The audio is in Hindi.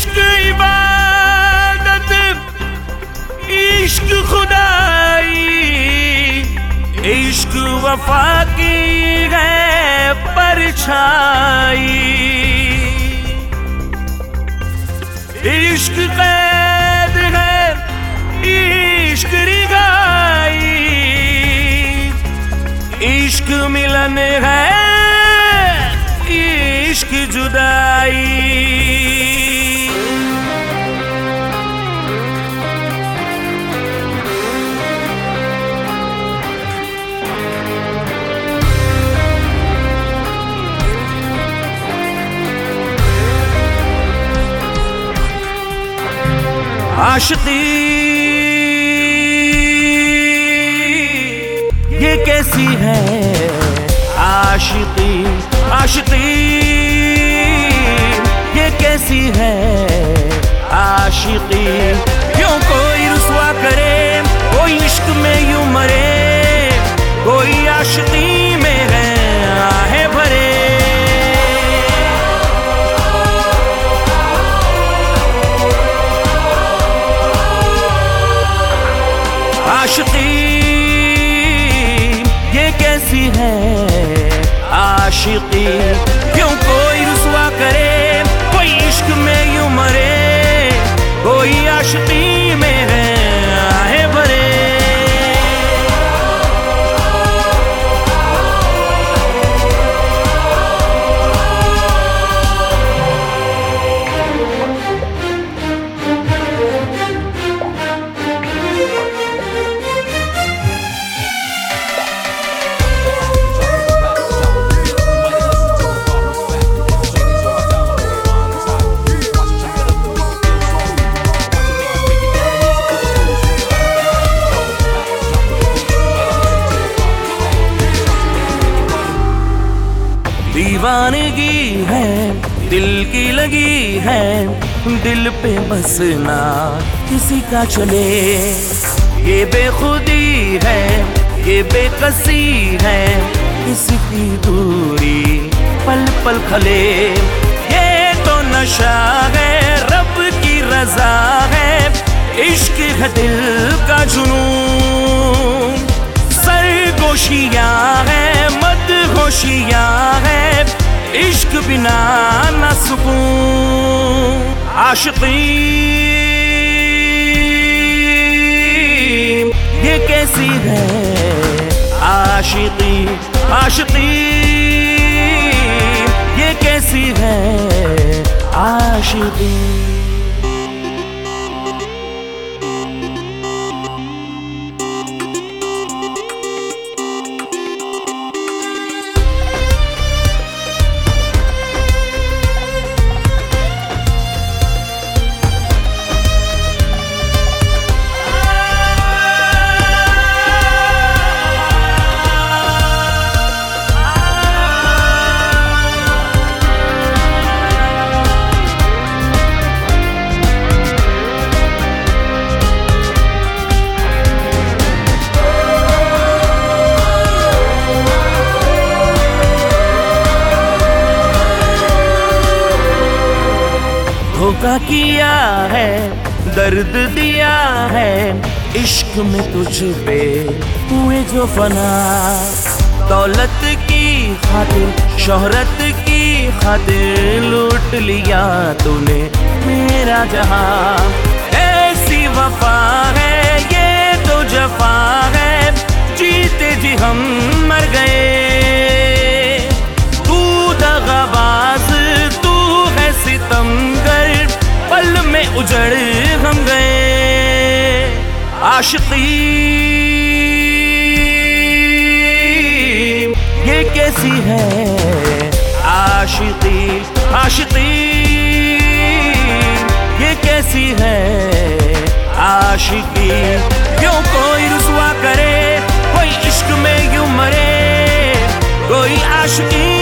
इश्क इबादत, इश्क खुदाई, इश्क वफा की है परछाई। इश्क कैद है, इश्क रिगाई, इश्क मिलन है, इश्क जुदाई। आशिकी ये कैसी है, आशिकी आशिकी ये कैसी है आशिकी। क्यों कोई रुसवा करे, कोई इश्क में यूं मरे, कोई आशिकी में है आहे भरे। आशिकी ये कैसी है आशिकी। क्यों कोई रुसवा करे, कोई इश्क में यूं मरे, कोई आशिकी में है आहे भरे। दीवानगी है, दिल की लगी है, दिल पे बसना किसी का चले। ये बेखुदी है, ये बेकसी है, किसकी दूरी पल पल खले। ये तो नशा है, रब की रजा है, इश्क है दिल का जुनून। सरगोशियां है, मदहोशियां है, इश्क बिना न सुकून। आशिकी ये कैसी है आशिकी, आशिकी ये कैसी है आशिकी। धोखा किया है, दर्द दिया है, इश्क में तुझ पे हुए जो फना। दौलत की खातिर, शोहरत की खातिर लूट लिया तूने मेरा जहां। ऐसी वफा है, ये तो जफा है, जीते जी हम मर गए। तू दगाबाज, तू है सितमगर, पल में उजड़ हम गए। आशिकी ये कैसी है आशिकी, आशिकी ये कैसी है आशिकी। क्यों कोई रुसवा करे, कोई इश्क में यूं मरे, कोई आशिकी